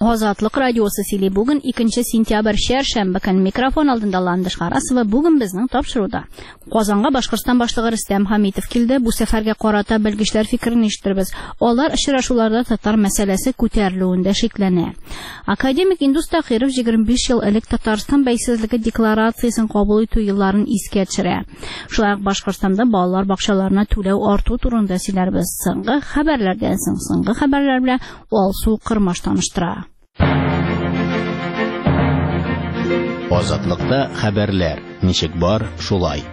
Азатлык радиосы сөйли. Бүген 2 сентябрь шәршәмбе көн микрофон алдында Ландыш Гарасова. Бүген безнең тапшыруда. Казанга Башкортстан башлыгы Рөстәм Хәмитов килде. Бу сәфәргә карата белгечләр фикерен ишеттербез. Алар очрашуларда татар мәсьәләсе күтәрелүендә шикләнә. Академик Индус Тахиров 25 ел элек Татарстан бәйсезлеге декларациясен кабул итү елларын искә төшерә. Шулай ук Башкортстанда балалар бакчаларына түләү арту турында сөйләрбез. Соңгы хәбәрләрдән соңгы хәбәрләр белән Алсу Кырмаш таныштыра. Азатлыкта хәбәрләр. Ничек бар, шулай.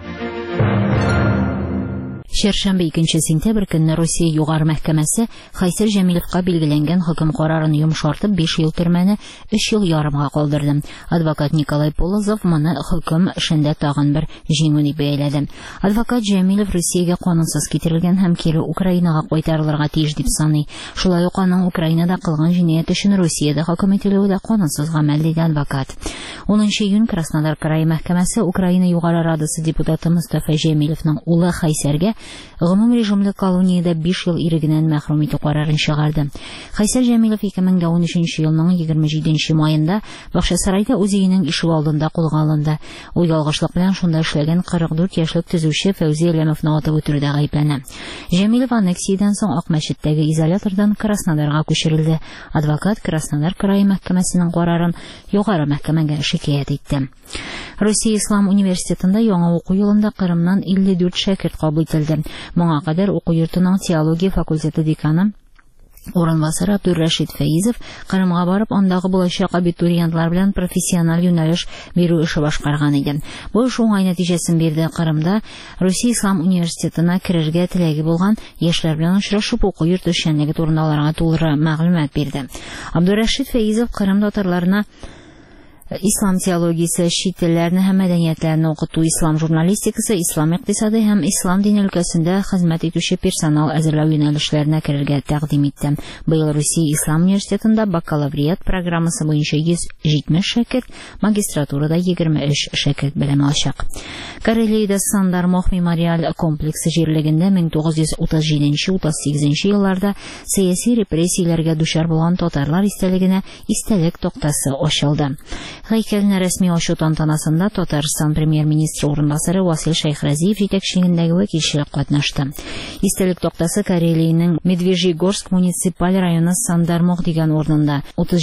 Шәршәмбе 2 сентябрь көнне Россия югары мәхкәмәсе Хайсер Җәмилевкә билгеләнгән хөкем карарын йомшартып 5 ел төрмәне 3 ел ярымга калдырды. Адвокат Николай Полозов моны хөкем эшендә тагын бер җиңү дип бәяләде. Адвокат Җәмилев Россиягә канунсыз китерелгән һәм кире Украинага кайтарылырга тиеш дип саный. Шулай ук аның Украинада кылган җинаять өчен Россиядә хөкем ителүе дә канунсыз гамәл диде адвокат. 10 июнь Краснодар крае мәхкәмәсе Украина югары радасы депутаты Мустафа Җәмилевнең улы Хайсәргә гомум режимлы колониядә 5 ел ирегеннән мәхрүм итү карарын чыгарды. Хайсер Җәмилев 2013 елның 27 маенда Бакчасарайда үз өенең ишеге алдында кулга алынды. Ул ялгышлык белән шунда эшләгән 44 яшьлек төзүче Фәүзи Әләмовны атып үтерүдә гаепләнә. Җәмилев аннексиядән соң Ак мәчеттәге изолятордан Краснодарга күчерелде. Адвокат Краснодар крае мәхкәмәсенең карарын югары мәхкәмәгә шикаят итте. Россия Ислам университетында яңа уку елында Кырымнан 54 шәкерт кабул ителде. Моңа кадәр уку йортының теология факультеты деканы Урынбасары Абдуррашид Фәйзов Кырымга барып, андагы булачак абитуриентлар белән профессиональ юнәлеш бирү эше башкарган иде. Бу эш уңай нәтиҗәсен бирде. Кырымда Россия Ислам университетына керергә теләге булган яшьләр белән очрашып, уку йорты эшчәнлеге турында аларга тулы мәгълүмат бирде. Абдуррашид Фәйзов Кырым татарларына ислам теологиясе, чит телләрне һәм мәдәниятләрне укыту, ислам журналистикасы, ислам икътисады һәм ислам дине өлкәсендә хезмәт итүче персонал әзерләү юнәлешләренә керергә тәкъдим итте. Быел Россия Ислам университетында бакалавриат программасы буенча 170 шәкерт, магистратурада 23 шәкерт белем алачак. Карелиядә Сандар-Мох мемориаль комплексы җирлегендә 1937-38 елларда сәяси репрессияләргә дучар булган татарлар истәлегенә истәлек токтасы ачылды. Һәйкәлне рәсми ачу тантанасында Татарстан премьер-министры урынбасары Васил Шайхразиев җитәкчелегендәге вәкилчелек катнашты. Истәлек токтасы Карелиянең Медвежьегорск муниципаль районы Сандар-Мох дигән урынында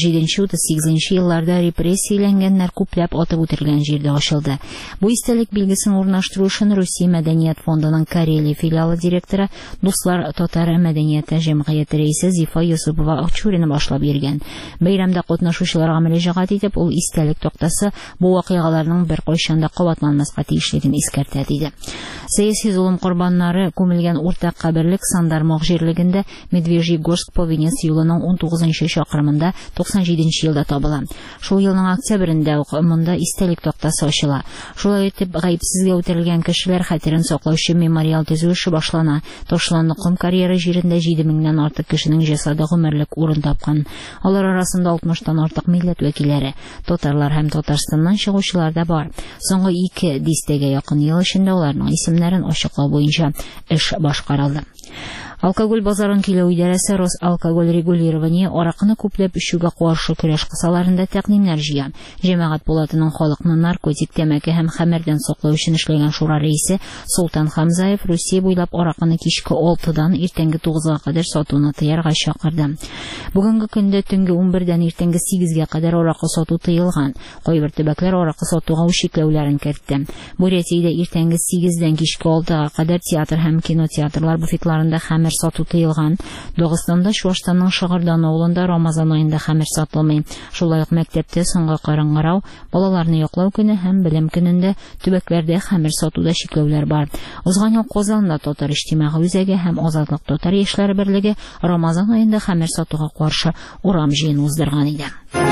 37-38 елларда репрессияләнгәннәр күпләп атып үтерелгән җирдә ачылды. Бу истәлек билгесен урнаштыру өчен Россия мәдәният фондының Карелия филиалы директоры Дуслар татар мәдәнияте җәмгыяте рәисе Зифа Юсупова Акчурина башлап йөргән. Бәйрәмдә катнашучыларга мөрәҗәгать итеп, ул истәлек токтасы бу вакыйгаларның бер кайчан да кабатланмаска тиешлеген искәртә диде. Сәяси зулым курбаннары күмелгән уртак каберлек Сандар-Мох җирлегендә Медвежьегорск Повинец юлының 19 чакрымында 97 елда табыла. Шул елның октябрендә ук монда истәлек токтасы ачыла. Шулай итеп, гаепсезгә үтерелгән кешеләр хәтерен саклаучы мемориал төзү эше башлана. Ташланлы ком карьера җирендә 7000-нән артык кешенең җасады гомерлек урын тапкан. Алар арасында 60-тан артык милләт вәкилләре, татарлар һәм Татарстаннан чыгучылар да бар. Соңгы 2 дистәгә якын ел эчендә аларның исемнәрен ачыклау буенча эш башкарылды. Алкоголь базарын килү идарәсе Росалкоголь регулирование аракыны күпләп эчүгә каршы көрәш кысаларында тәкъдимнәр җыя. Җәмәгать палатының халыкны наркотик, тәмәке һәм хәмердән саклау өчен эшләгән шура рәисе Султан Хамзаев Россия буйлап аракыны кичке 6-дан иртәнге 9-га кадәр сатуны тыярга чакырды. Бүгенге көндә төнге 11-дән иртәнге 8-гә кадәр аракы сату тыелган. Кайбер төбәкләр аракы сатуга чикләүләрен кертте. Бурятиядә иртәнге 8-дән кичке 6-га кадәр театр һәм кинотеатрлар буфетларында хәмер сату тыелган. Дагыстанда Чуашстанның Шыгырдан авылында Рамазан аенда хәмер сатылмый. Шулай ук мәктәптә соңгы караңгырау, балаларны яклау көне һәм белем көнендә төбәкләрдә хәмер сатуда чикләүләр бар. Узган ел Казанда татар иҗтимагый үзәге һәм Азатлык татар яшьләре берлеге Рамазан аенда хәмер сатуга каршы урам җыен уздырган иде.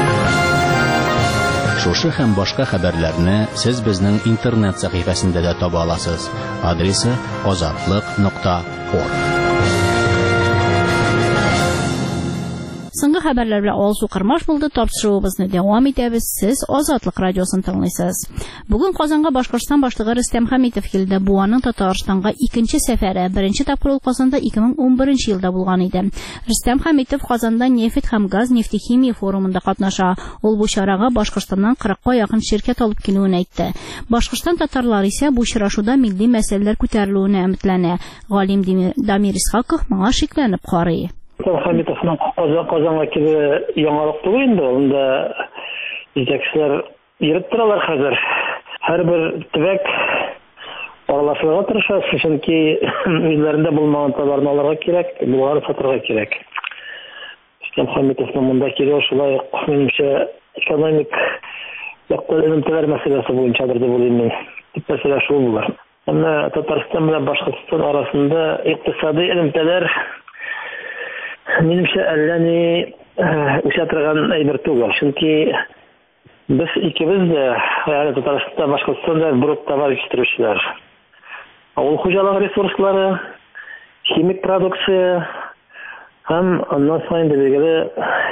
Шушы һәм башка хәбәрләрне сез безнең интернет сәхифәсендә дә таба аласыз. Адресы azatlyk.org. Соңгы хәбәрләр белән алсу кырмаш булды. Тапшыруыбызны дәвам итәбез. Сез Азатлык радиосын тыңлыйсыз. Бүген Казанга Башкортстан башлыгы Рөстәм Хәмитов килде. Бу аның Татарстанга икенче сәфәре. Беренче тапкыр ул Казанда 2011 елда булган иде. Рөстәм Хәмитов Казанда нефть һәм газ нефтехимия форумында катнаша. Ул бу чарага Башкортстаннан 40-ка якын ширкәт алып килүен әйтте. Башкортстан татарлары исә бу очрашуда милли мәсьәләләр күтәрелүенә өметләнә. Галим Дамир Исхаков моңа шикләнеп карый. Хәмитовның Казанга килүе яңалык түгел инде. Анда җитәкчеләр йөреп торалар хәзер. Һәрбер төбәк аралашырга тырыша, чөнки үзләрендә булмаган товарны алырга кирәк, булган сатырга кирәк. Рөстәм Хәмитовның монда килүе шулай минемчә экономик яктан элемтәләр мәсьәләсе буенчадыр дип уйлыйм мин. Дип мәсьәлә шул булыр. Әмма Татарстан белән Башкортстан арасында икътисади элемтәләр минемчә әллә ни үсә торган әйбер түгел. Чөнки без икебез дә, ягъни Татарстан, Башкортстанда брук товар җитештерүчеләр. Авыл хуҗалыгы ресурслары, химик продукция һәм аннан соң дигәле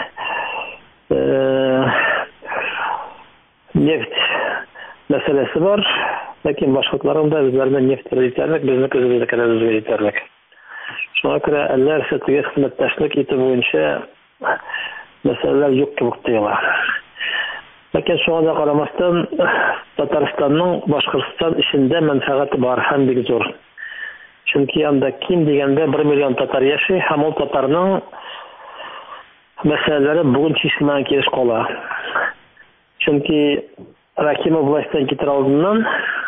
нефть мәсьәләсе бар. Ләкин башкортларында үзләренә нефть җитәрлек, безнең көзебезгә җитәрлек. Шуңа күрә әлләр сәтегә хезмәттәшлек итү буенча мәсьәләләр юк кебек тоела. Ләкин шуңа да карамастан Татарстанның Башкортстан эчендә мәнфәгате бар һәм бик зур. Чөнки анда ким дигәндә 1 миллион татар яши һәм ул татарның мәсьәләләре бүген чишелмәгән килеш кала. Чөнки Рахимов властьтан китер алдыннан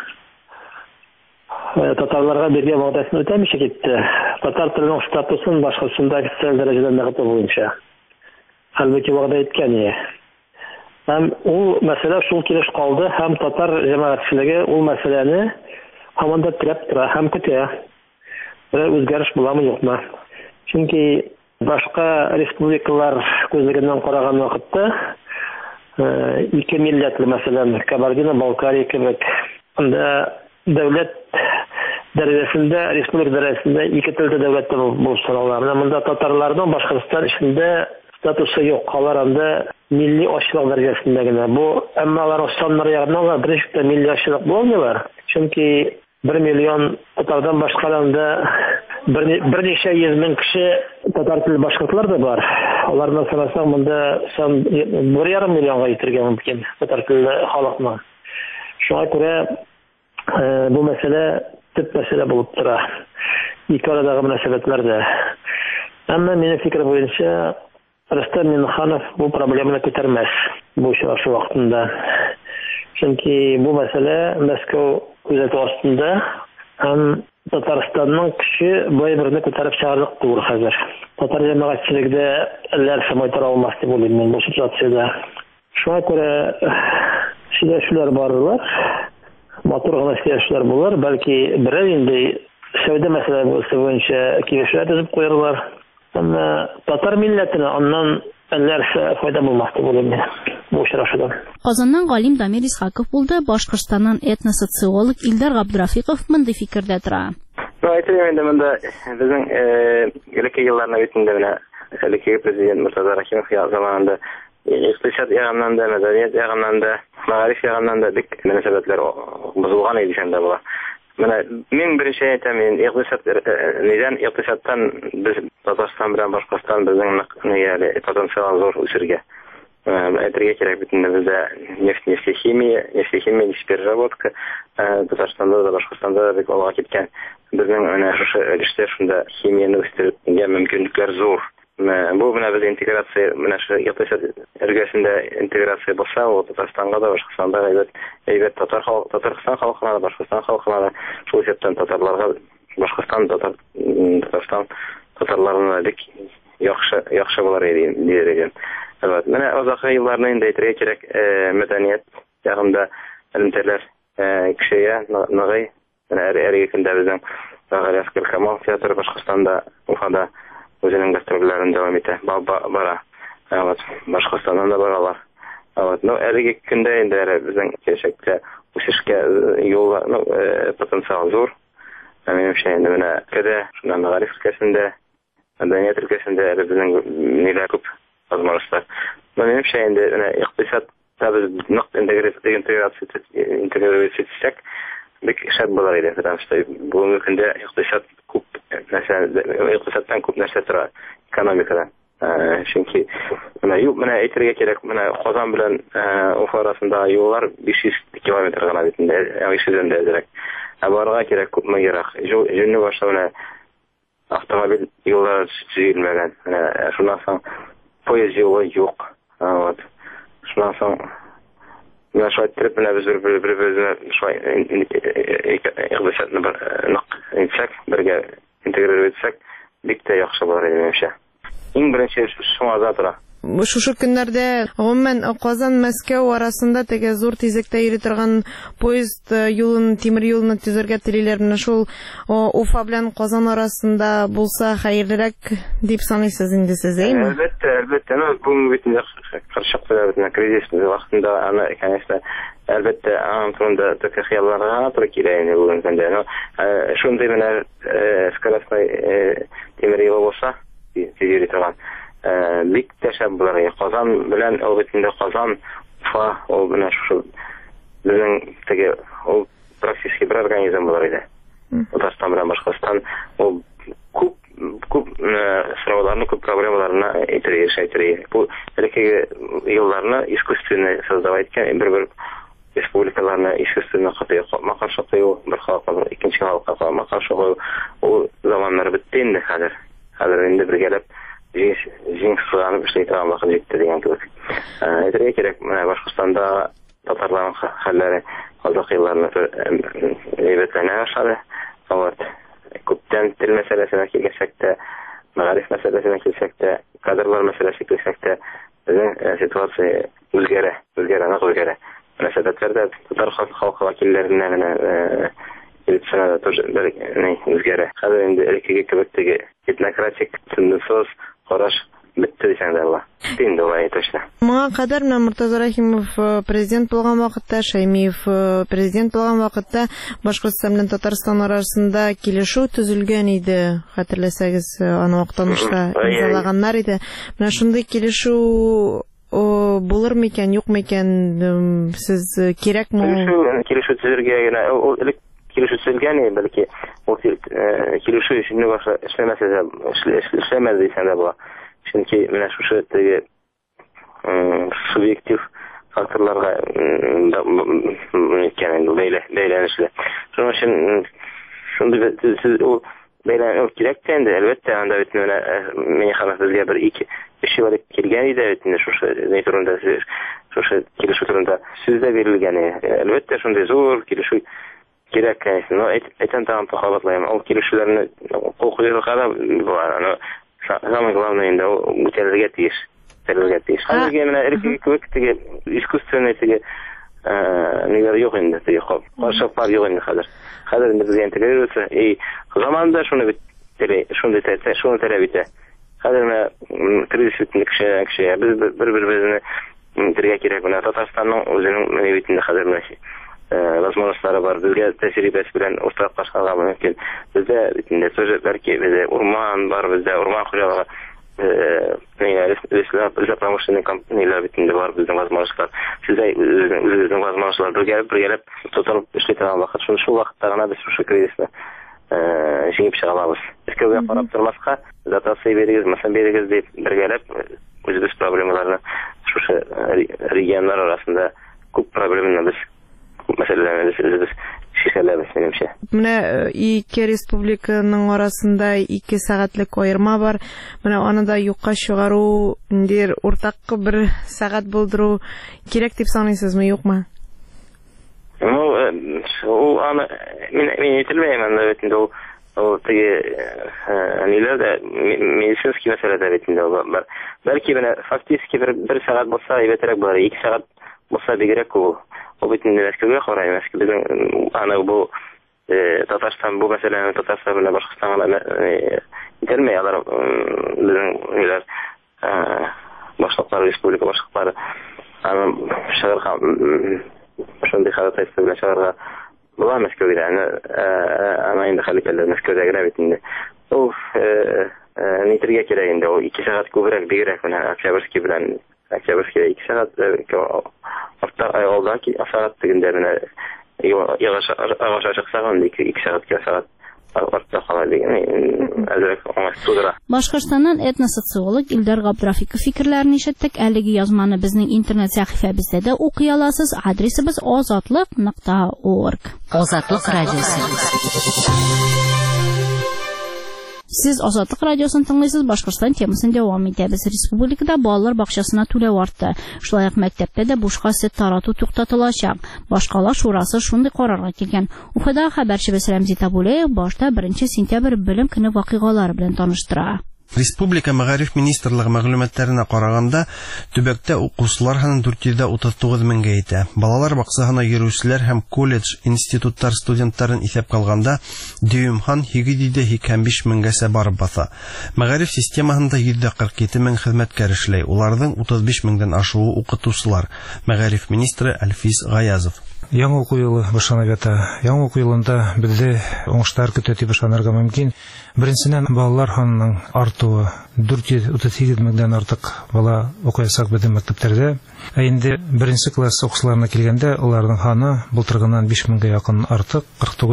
татарларга бергә вәгъдәсен үтәмичә китте. Татар теленең статусын Башкортстанда официаль дәрәҗәдә ныгыту буенча. Хәлбуки вәгъдә иткән иде. Һәм ул мәсьәлә шул килеш калды һәм татар җәмәгатьчелеге ул мәсьәләне һаман да терәп тора һәм көтә. Үзгәреш буламы юкмы? Чөнки башка республикалар күзлегеннән караган вакытта ике милләтле мәсәлән Кабардино-Балкария кебек анда дәүләт дәрәҗәсендә, республика дәрәҗәсендә ике телле дәүләттә булып торалар. Монда татарларның Башкортстан эчендә статусы юк. Алар анда милли ачлык дәрәҗәсендә генә. Бу әмма алар саннары ягыннан беренче милли ачлык булмыйлар. Чөнки 1 миллион татардан башкарында берничә йөз мең кеше татар телле башкортлар да бар. Аларны санасаң монда сан 1,5 миллионга итәргә мөмкин татар телле халыкның. Шуңа күрә бу мәсьәлә төп мәсьәлә булып тора. Ике арадагы мөнәсәбәтләрдә. Әмма минем фикер буенча Рөстәм Миннеханов бу проблеманы күтәрмәс бу очрашу вакытында. Чөнки бу мәсьәлә Мәскәү күзәтү астында һәм Татарстанның көче бай берне күтәреп чыгарлык түгел хәзер. Татар җәмәгатьчелегендә әлләр самай тора алмас дип уйлыйм мин бу ситуациядә. Шуңа күрә сөйләшүләр барлар. Матур гына сөйләшүләр булыр, бәлки берәр инде сәүдә мәсьәләсе буенча килешүләр төзеп куярлар. Әмма татар милләтенә аннан әлләр файда булмас дип уйлыйм мин бу очрашудан. Казаннан Галим Дамир Исхаков булды. Башкортстаннан этносоциолог Илдар Габдрафиков мондай фикердә тора. Әйтәм инде монда безнең элекке елларны битендә менә элекке президент Муртаза Рахимов заманында икътисад ягыннан да, мәдәният ягыннан да, мәгариф ягыннан да бик мөнәсәбәтләр бозылган иде шунда була. Менә мин беренче әйтәм, икътисадтан без Татарстан белән Башкортстан безнең потенциал зур үсергә. Әйтергә кирәк бит инде бездә нефтехимия, переработка Татарстанда да Башкортстанда да бик алга киткән. Безнең менә шушы эштә шунда химияне үстерергә мөмкинлекләр зур. Бу менә без интеграция, менә шу икътисад эргәсендә интеграция булса, ул Татарстанга да Башкортстанда әйбәт Татарстан халкына да Башкортстан халкына да шул исәптән татарларга Башкортстан Татарстан татарларына бик яхшы булыр дияргә. Менә узакы елларны инде әйтергә кирәк, мәдәният ягында элемтәләр кешегә ныгый. Менә әрәге көндә безнең Галиаскер Камал театры Башкортстанда, Уфада үзенең гастрольләрен дәвам итә. Бара. Башкортстаннан да баралар. Әлеге көндә инде безнең киләчәктә үсешкә юл потенциал зур. Минемчә инде менә кәдә шунда мәгариф өлкәсендә, мәдәният өлкәсендә безнең ниләр күп возможностьlar. Menimçe endi iqtisat tabii naq integratsiya etsek bek şart bolar edi. Bugungi kunda iqtisat ko'p narsa, iqtisoddan ko'p narsa turadi ekonomikadan. Chunki mana aytiriga kerak, mana Qozon bilan Ufa orasida yo'llar 500 kilometr qanotida, 500 direkt. Borga kerak, ko'pmi kerak. Jonni boshqa avtomobil yo'llari chizilmagan. Shundan so'ng poyezd yo'li yo'q. Shundan so'ng mana shu trip bilan biz bir-birini shu iqtisodni naq birga integratsiya etsek, bitta yaxshi bo'lar edi menimcha. Eng birinchi shu azatira. Şu günlerde umuman Qozon-Moskva arasında tege zor tezlikte yürü turgan poyezd yolun, temir yolunu tüzerge telilerine şol Ufa bilen Qozon arasında bulsa hayırlırak deyip sanıysınız indi siz, değil mi? Elbette. Bunun bütün karşılıklı kriz vaktinde elbette anlamda Türkiye xiyallarına Türkiye'ye bu yönden. Şunu demeler skalasyonel temir yolu olsa yürü turgan. Bik teşebbüleri Qozon bilen o bitinde Qozon Ufa o bilen şu bizning tege o praktiki bir organizm bolar edi. O'zbekiston bilan Boshqirdiston o ko'p sınavlarını, ko'p problemalarını aytırıyor. Bu belki yıllarını искусственно создавать etken bir respublikalarını искусственно maqam şoqluyor, bir xalqlar ikinci xalqqa maqam şoqluyor. O zamanlar bitti endi hozir. Hozir endi bir gelip Jing sıranı bir şey tamam vakit gitti diyen gibi. Aytırıya gerek, Başkırstanda Tatarların halleri azak yıllarını eybetlerine başladı. Evet, köpten dil meselesine gelsek de, mağarif meselesine gelsek de, kadrlar meselesine gelsek de, bizim situasyon özgere. Sebepler Tatar halkı vakillerinden ilçesine de özgere. Hazır indi elektriki köbekteki etnokratik tündüsüz Qarash bitti desang de Allah. Endi olay точно. Моңа кадәр менә Муртаза Рахимов президент булган вакытта, Шаймиев президент булган вакытта Башкортстан белән Татарстан арасында килешү төзелгән иде. Хәтерләсәгез, аны вакытта имзалаганнар иде. Менә шундый килешү булыр микән, юкмы икән, сез кирәкме? Килешү төзергә генә Kilişi söylgeni belki o kilişi şimdi başla işlemezdi de bu. Çünkü ben şu subjektif faktörlerle yani beylenişle. Şunun için siz o beylen gerekten de elbette anda bütün meni xanasızlığa bir iki işi var kelgeni de bütün şu ne turunda şu kilişi turunda sizde verilgeni elbette şunda zor kilişi gerek yani. Eten tamam pahalatlayım. O kilişlerini kokuyor kadar var. Zaman главное o terörget iş. Hazır gemine erkek kökteki искусственный neler yok indi. Karşılıklar yok indi hazır. Hazır indi bize integrasyon. Zamanda şunu telebite. Hazır kriz bitmiş kişiye biz birbirimizi direkt gerek buna Tatarstan'ın özünün mevcutunda hazır возможностьлары бар. Безгә тәҗрибәсе белән уртаклашырга мөмкин. Бездә belki бездә урман бар, бездә урман хуҗалыгы Özle pромышленный компаниялар битендә бар безнең возможностьлар. Сездә үзебезнең возможностьлар бергәләп тотынып эшли торган вакыт, шул вакытта гына без шушы кризисны җиңеп чыга алабыз. Искәүгә карап тормаска, дотация берегез, мәсәлән берегез дип бергәләп үзебез проблемаларны шушы регионнар арасында күп проблеманы biz meselelerimizi biz şişeleriz menimçe. Менә ике республиканың арасында 2 сәгатьлек аерма бар. Менә аны да юкка чыгару, индер уртак бер сәгать булдыру кирәк дип саныйсызмы, юкмы? O аны мен әйтелмәйм анда битендә o ниләр дә медицинский мәсьәләдә битендә бар. Бәлки менә фактически бер сәгать булса, әйбәтрәк булыр. 2 сәгать булса бигрәк ул. O bütün Moskva'ya karayım. Bizim ana bu Tatarstan bu meselenin Tatarstан bilen Başkırstan'a gelmeyiyorlar. Bizim neler başlıkları, Respublika başlıkları şahırga şunday halataysa bilen şahırga bular Moskva'da. Ama indi halikler Moskva'da girebildiğinde. нитергә кирәк инде. Ул 2 сәгать күбрәк бигрәк менә Октябрьский белән Октябрьскийда 2 сәгать артта алда сәгать тегендә менә ягаш чыксаган 2 сәгать артта кала дигән әзрәк аңлаш тудыра. Башкортстаннан этносоциолог Илдар Габдрафиков фикерләрен ишеттек. Әлеге язманы безнең интернет сәхифәбездә дә укый аласыз. Адресыбыз azatlык.org. Азатлык радиосы. Сез Азатлык радиосын тыңлыйсыз. Башкортстан темасын дәвам итәбез. Республикада балалар бакчасына түләү артты. Шулай ук мәктәптә дә бушка сөт тарату туктатылачак. Башкалар шурасы шундый карарга килгән. Уфада хәбәрчебез Рәмзи Табулеев башта 1 сентябрь белем көне вакыйгалары белән таныштыра. Республика Мәгариф министрлыгы мәгълүматларына караганда, төбәктә укучылар саны 439 меңгә итә. Балалар баксасына йөрүчеләр һәм колледж, институттар студентларын исәпкә алганда, дөймхан 755 меңгәсә барып баса. Мәгариф системасында 147 мең хезмәткәр эшләй. Уларның 35 меңдән ашуы укытучылар. Мәгариф министры Әлфис Гаязов. Яңа уку елы башланып ята. Яңа уку елында бездә уңышлар көтә дип ышанырга мөмкин. Беренчедән, балалар санының артуы 438 меңдән артык бала укыячак безнең мәктәпләрдә. Инде 1 класс укучыларына килгәндә, уларның саны былтыргыдан 5 меңгә якын артык,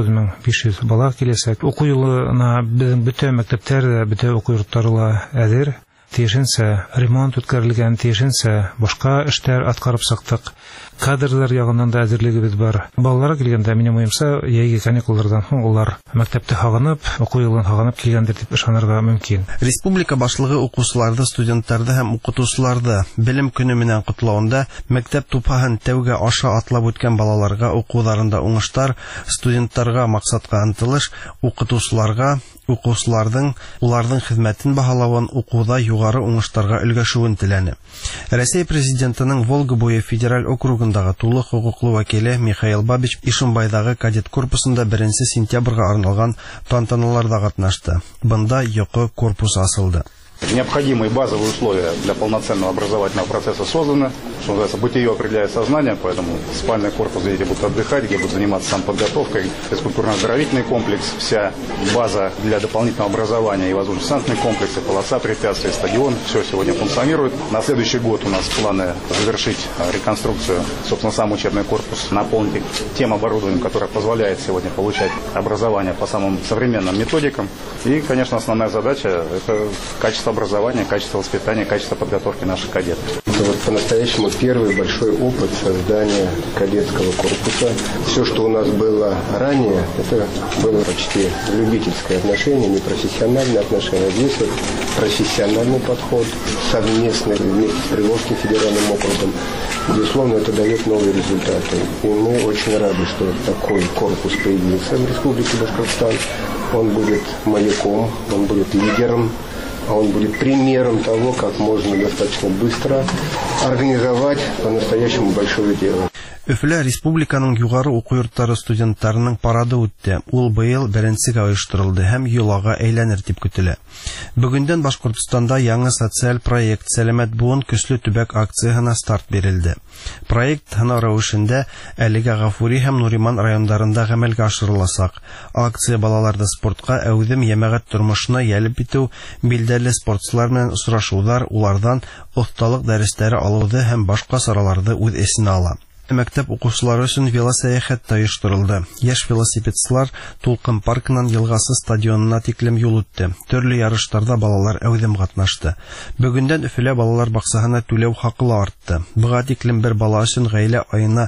49500 бала киләчәк. Уку елына безнең бөтен мәктәпләр, бөтен уку йортлары әзер. Тиешенчә ремонт үткәрелгән, тиешенчә башка эшләр аткарып чыктык. Кадрлар ягыннан да әзерлегебез бар. Балаларга килгәндә, минем уемча, яйгы каникуллардан соң улар мәктәптә хагынып, уку елын хагынып килгәндер дип ышанырга мөмкин. Республика башлыгы укучыларны, студентларны һәм укытучыларны белем көне менән котлауында мәктәп тупаһын тәүгә аша атлап үткән балаларга укуларында уңыштар, студентларга максатка ынтылыш, укытучыларга укучыларның уларның хезмәтен баһалавын, укуда югары уңыштарга өлгәшүен теләне. Россия президентының Волга буе федераль округындагы тулы хукуклы вәкиле Михаил Бабич Ишимбайдагы кадет корпусында 1 сентябрьгә арналган тантаналарда катнашты. Бында йокы корпусы асылды. Необходимые базовые условия для полноценного образовательного процесса созданы. Что называется, бытие определяет сознание, поэтому спальный корпус, где дети будут отдыхать, где будут заниматься самоподготовкой, физкультурно-оздоровительный комплекс, вся база для дополнительного образования и воздушно-десантный комплекс, полоса препятствий, стадион, все сегодня функционирует. На следующий год у нас планы завершить реконструкцию, собственно, сам учебный корпус, наполнить тем оборудованием, которое позволяет сегодня получать образование по самым современным методикам. И, конечно, основная задача – это качество образования, качество воспитания, качество подготовки наших кадетов. Это вот по-настоящему первый большой опыт создания кадетского корпуса. Все, что у нас было ранее, это было почти любительское отношение, не профессиональное отношение. Здесь вот профессиональный подход, совместный вместе с Приволжским федеральным округом. Безусловно, это дает новые результаты. И мы очень рады, что такой корпус появился в Республике Башкортостан. Он будет маяком, он будет лидером, он будет примером того, как можно достаточно быстро организовать по-настоящему большое дело. Өфлә республиканың югары уку йортлары студентларының парады үтте. Ул быел 1-нчегә оештырылды һәм йолага әйләнер дип көтелә. Бүгендән Башкортстанда яңа социаль проект Сәламәт буын көчле төбәк акциясына старт бирелде. Проект һәм рәвешендә әлегә Гафури һәм Нуриман районнарында гамәлгә ашырылачак. Акция балаларны спортка, әүдем ямәгать тормышына ялеп итү, билдәле спортчылар белән очрашулар, улардан осталык дәресләре алуды һәм башка сараларды үз эсенә ала. Мәктәп укучылары өчен велосәяхәт оештырылды. Яшь велосипедчылар Тулкын паркынан Елгасы стадионына тиклем юл үтте. Төрле ярышларда балалар әүдем катнашты. Бүгендән Өфелә балалар баксасына түләү хакы артты. Буга тиклем бер бала өчен гаилә аена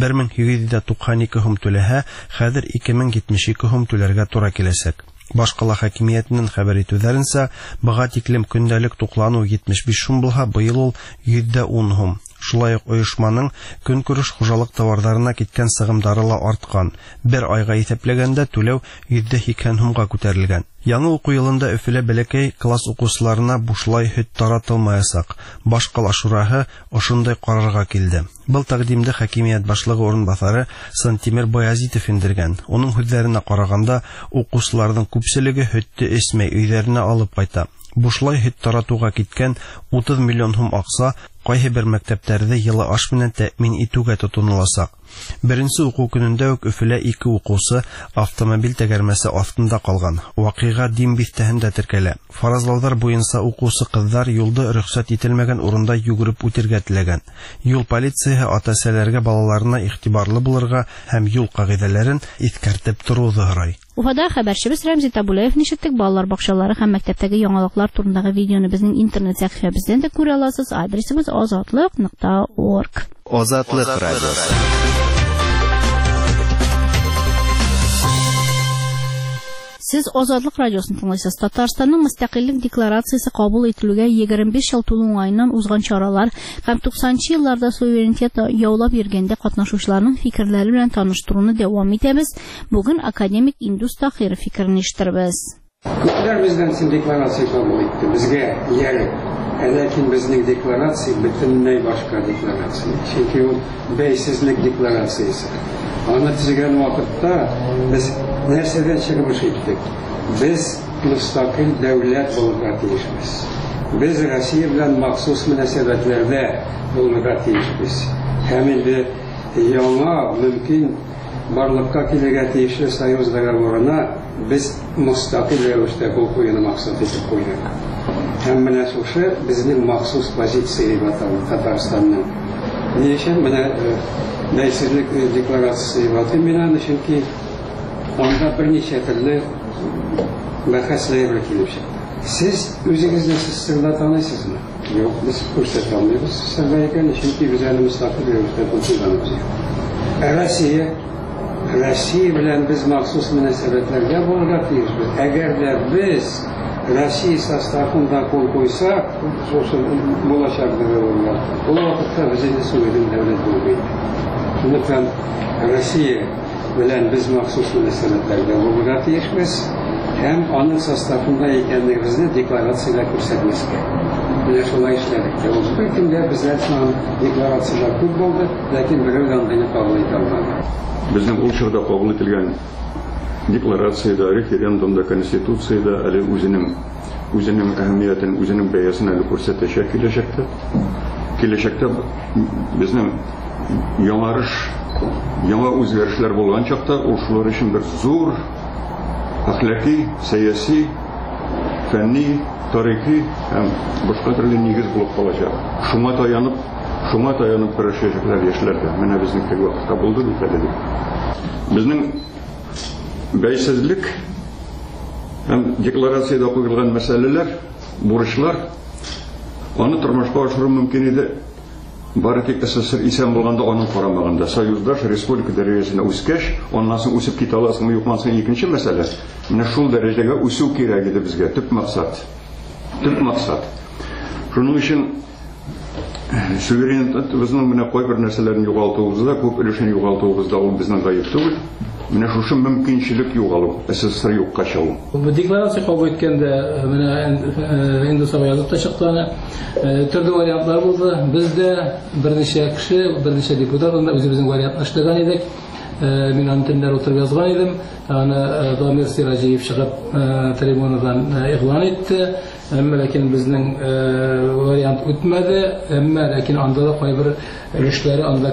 1792 сум түләһә, хәзер 2072 сум түләргә туры киләчәк. Башкала хакимиятенең хәбәр итүләренчә, буга тиклем көндәлек туклану 75 сум булса, быел ул 110 сум. Шулай ук оешманың көнкүреш хуҗалык товарларына киткән сыгымдары ла арткан. Бер айга исәпләгәндә түләү 180 сумга күтәрелгән. Яңа уку елында Өфелә бәләкәй класс укучыларына бушлай һөт таратылмаячак. Башкала шураһы ошондай карарга килде. Был тәкъдимдә хакимият башлыгы орынбасары Сантимер Баязитов индергән. Оның сүзләренә караганда, укучыларның күпселеге һөтте эчмәй өйләренә алып кайта. Бушлай һөт таратуга киткән 30 миллион сум акса кайһы бер мәктәпләрдә йылы аш менән тәэмин итүгә тотынылачак. Беренче уку көнендә үк Өфөлә 2 укучы автомобиль тәгәрмәсе астында калган. Вакыйга Дим бистәһендә теркәлә. Фаразлаулар буенча укучы кызлар юлда рөхсәт ителмәгән урында йөгереп үтәргә теләгән. Юл полициясе ата-әсәләргә балаларына игътибарлы булырга һәм юл кагыйдәләрен искәртеп торуды сорый. Уфада хәбәрчебез Рәмзи Табулаев нишеттек балалар бакчалары һәм мәктәптәге яңалыклар турындагы видеоны безнең интернет сәхифәбездән дә күрә аласыз. Адресыбыз azatlык.org. Азатлык радиосы. Сез Азатлык радиосын тыңлыйсыз. Татарстанның мөстәкыйльлек декларациясе кабул ителүгә 25 ел тулу уңаеннан узган чаралар һәм 90-нчы елларда суверенитет яулап йөргәндә катнашучыларның фикерләре белән таныштыруны дәвам итәбез. Бүген академик Индус Тахиров фикерен ишетербез. Күпләр бездән декларация кабул итте. Безгә ярый. Ләкин безнең декларация бөтенләй башка декларация. Чөнки ул бәйсезлек декларациясе. Аны төзегән вакытта без нәрсәдән чыгыш иттек? Без мустақил дәүләт булырга тиешбез. Без Россия белән махсус мөнәсәбәтләрдә булырга тиешбез. Һәм инде яңа мөмкин барлыкка килергә тиешле союз договорына без мустақил рәвештә кул куюны максат итеп куйдык. Һәм менә шушы безнең махсус позиция дип Татарстанның. Ни өчен менә бәйсезлек декларациясе дип атыйм, чөнки анда берничә төрле бәхәсләр килеп чыкты. Сез үзегезне сызсырда танысызмы? Юк, без күрсәтә алмыйбыз сызсырда икән, чөнки без әле мустақил рәвештә кулланабыз. Россия белән без махсус мөнәсәбәтләргә булырга тиешбез. Әгәр дә без Россия составында кул куйсак, шушы булачак договорлар, ул вакытта без инде суверен дәүләт булмый. Шундыктан Россия белән без махсус мөнәсәбәтләргә булырга тиешбез һәм аның составында икәнлегебезне декларациядә күрсәтмәскә. Менә шулай эшләдек. Ул көндә бездә декларациялар күп булды, ләкин берәү дә аны кабул итә алмады. Безнең ул чорда кабул ителгән декларациядә, референдумда, конституциядә әле үзенең әһәмиятен, үзенең бәясен әле күрсәтәчәк киләчәктә. Киләчәктә безнең яңа үзгәрешләр булган чакта, ул шулар өчен бер зур әхлаки, сәяси, фәнни, тарихи һәм башка төрле нигез булып калачак. Шуңа таянып көрәшәчәкләр яшьләргә. Менә безнең теге вакытта булды бит әле. Безнең бәйсезлек һәм декларациядә куелган мәсьәләләр, бурычлар, аны тормышка ашыру мөмкин иде. Бары тик СССР исән булганда аның карамагында. Союздаш республика дәрәҗәсенә үскәч, аннан соң үсеп китә аласыңмы, юкмасың икенче мәсьәлә. Менә шул дәрәҗәгә үсү кирәк иде безгә. Төп максат. Шуның өчен суверенитетыбызның менә кайбер нәрсәләрен югалтуыбызда, күп өлешен югалтуыбызда ул безнең гаеп түгел. Менә шушы мөмкинчелек югалу, СССР юкка чыгу. Бу декларация кабул иткәндә менә инде сабай язып та чыкты. Төрле вариантлар булды. Бездә берничә кеше, берничә депутат үзебезнең вариантны эшләгән идек. Мин аны төнләр утырып язган идем. Аны Дамир Сираҗиев чыгып трибунадан игълан итте. Ләкин безнең вариант үтмәде. Ләкин анда да кайбер өлешләре анда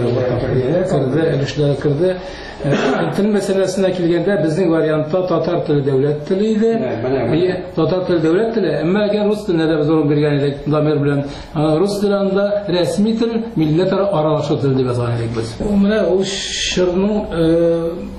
керде. Тел мәсьәләсенә килгәндә безнең вариантта татар теле дәүләт теле иде. Татар теле дәүләт теле, әмма әгәр рус теленә дә зур биргән идек Дамир белән. Рус телендә рәсми тел, милләт аралашу теле дип язган идек без. Менә ул шырның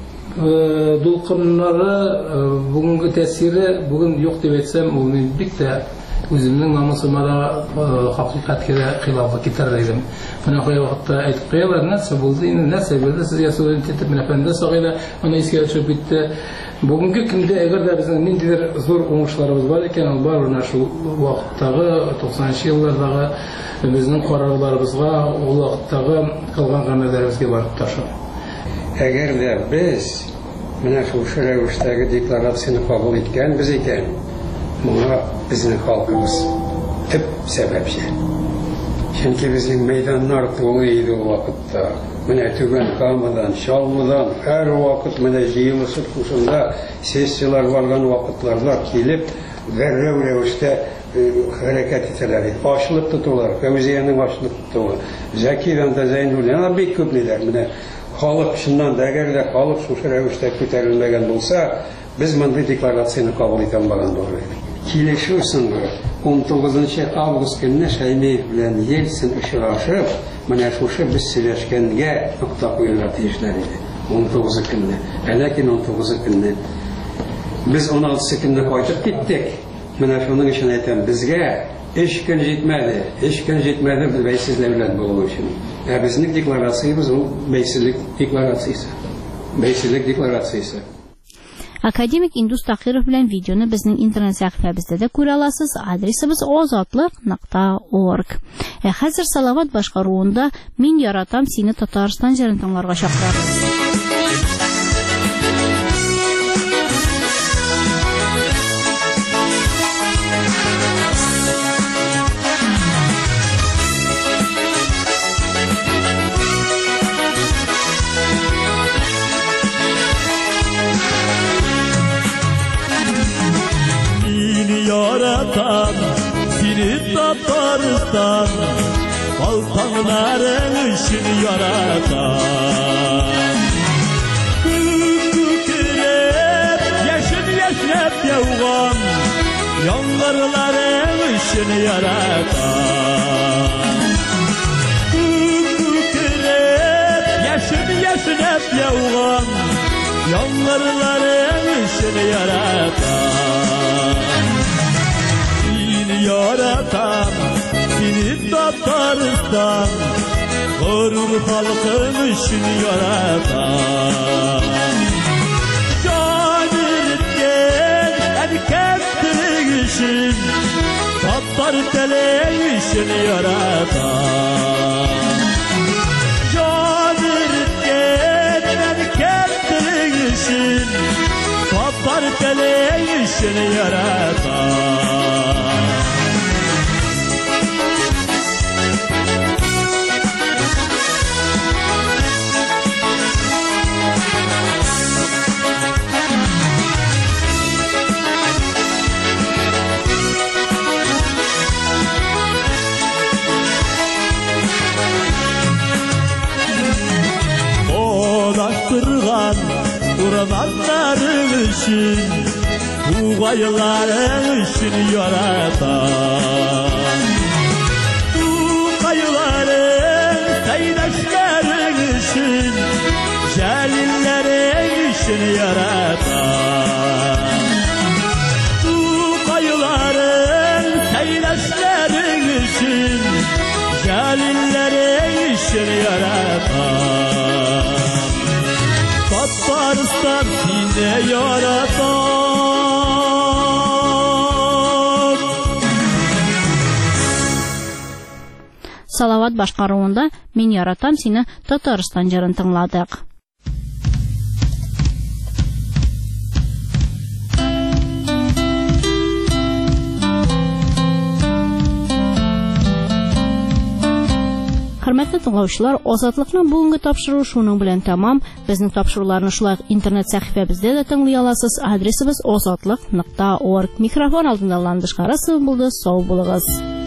дулкыннары, бүгенге тәэсире, бүген юк дип әйтсәм, ул бик тә үземнең намысыма да хакыйкатькә хилаф китерер идем. Менә кая вакытта әйтеп куялар, нәрсә булды инде, нәрсә булды, сезгә суверенитет менә фәндә сагыйда, аны искә төшеп китте. Бүгенге көндә әгәр дә безнең ниндидер зур уңышларыбыз бар икән, ул бар менә шул вакыттагы 90-нчы еллардагы безнең карарларыбызга, ул вакыттагы кылган гамәлләребезгә барып ташу. Әгәр дә без менә шул рәвештәге декларацияны кабул иткәнбез икән, моңа безнең халкыбыз төп сәбәпче. Чөнки безнең мәйданнар тулы иде ул вакытта. Менә Түбән Камадан, Чалмадан һәр вакыт менә җыелышып кушында сессиялар барган вакытларда килеп, бер рәвештә хәрәкәт итәләр. Ашлык тотулар, Фәүзиянең ашлык тотуы, Закирдан да Зәйнуллин, бик күп ниләр. Менә халык шуннан да әгәр дә халык шушы рәвештә күтәрелмәгән булса, без мондый декларацияны кабул итә алмаган булыр. Килешү соңгы 19 август көнне Шәймиев белән Ельцин очрашып, менә шушы без сөйләшкәнгә нокта куярга тиешләр иде. 19 көнне. Ләкин 19 көнне без 16 көнне кайтып киттек. Менә шуның өчен әйтәм, безгә 3 көн җитмәде. 3 көн җитмәде без бәйсезләүләр булу өчен. Безнең декларациябыз ул бәйсезлек декларациясе. Бәйсезлек декларациясе. Академик Индус Тахиров белән видеоны безнең интернет сәхифәбездә дә күрә аласыз. Адресыбыз ozodlik.org. Хәзер Салават башкаруында Мин яратам сине Татарстан җырын тыңларга чакырабыз. Yaratan seni Tatarstan, balkanların için yaratan. Kükrep, yaşın yavgan, yağmurların için yaratan. Kükrep, yaşın yavgan, yağmurların için yaratan. Yaratan seni Tatarstan, gurur halkım için yaratan. Can etken erkeklik için, Tatar teleği için yaratan. Can etken erkeklik için, Tatar teleği için yaratan. Odaştırgan urmanların için, Uğayların için yaratan. Uğayların seydaşların için, Celillerin için yaratan. Uğayların seydaşların için, Celillerin için yaratan. Tatarstan sine yaratan. Салават башкаруында Мин яратам сине Татарстан җырын тыңладык. Хөрмәтле тыңлаучылар, Азатлыкның бүгенге тапшыруы шуның белән тәмам. Безнең тапшыруларны шулай интернет сәхифәбездә дә тыңлый аласыз. Адресыбыз ozodlik.org. Микрофон алдында Ландыш Карасов булды. Сау булыгыз.